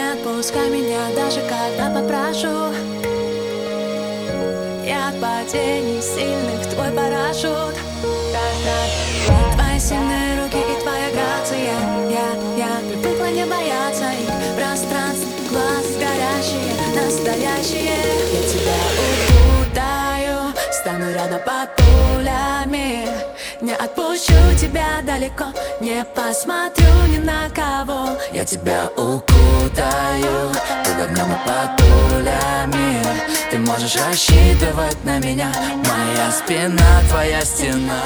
отпускай меня, даже когда попрошу. Я от падений сильных твой парашют. Твои сильные руки и твоя грация. Я привыкла не бояться их. Пространство, глаз горящие, настоящие. Я тебя укутаю, стану рядом под пулями. Не отпущу тебя далеко, не посмотрю ни на кого. Я тебя укутаю под огнем и под пулями. Ты можешь рассчитывать на меня, моя спина, твоя стена.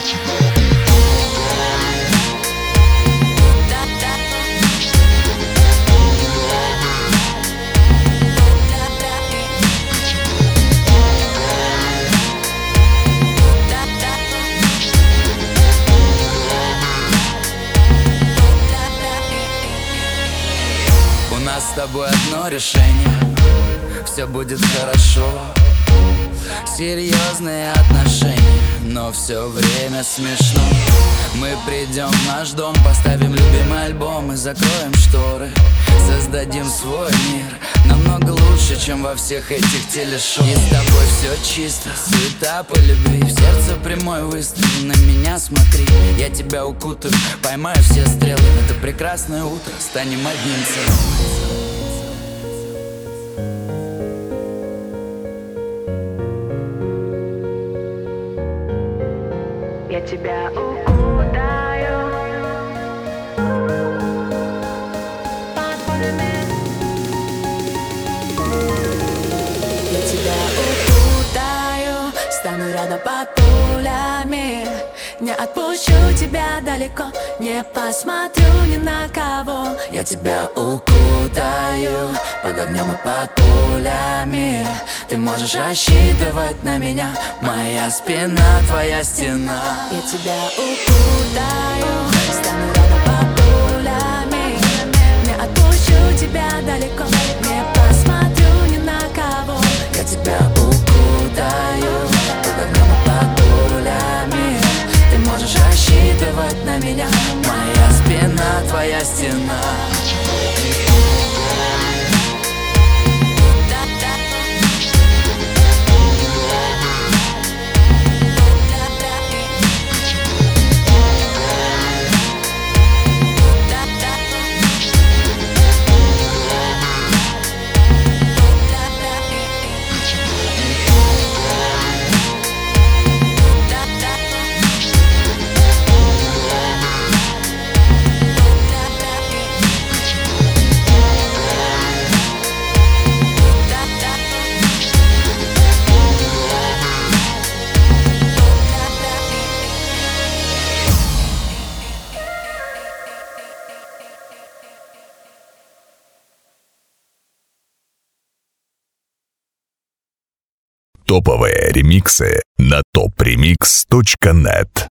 У нас с тобой одно решение, все будет хорошо. Серьезные отношения, но все время смешно. Мы придем в наш дом, поставим любимый альбом и закроем шторы. Создадим свой мир, намного лучше, чем во всех этих телешоу. И с тобой все чисто, суета по любви. В сердце прямой выстрел, на меня смотри. Я тебя укутаю, поймаю все стрелы. Это прекрасное утро, станем одним целым. Я тебя укутаю под пулями. Я тебя укутаю, стану рядом под пулями. Не отпущу тебя далеко, не посмотрю ни на кого. Я тебя укутаю под огнем и под пулями. Ты можешь рассчитывать на меня, моя спина, твоя стена. Я тебя укутаю, стану рядом под пулями. Не отпущу тебя далеко, не посмотрю ни на кого. Я тебя укутаю под огнем и под пулями. Ты можешь рассчитывать на меня, моя спина, твоя стена. Топовые ремиксы на topremix.net.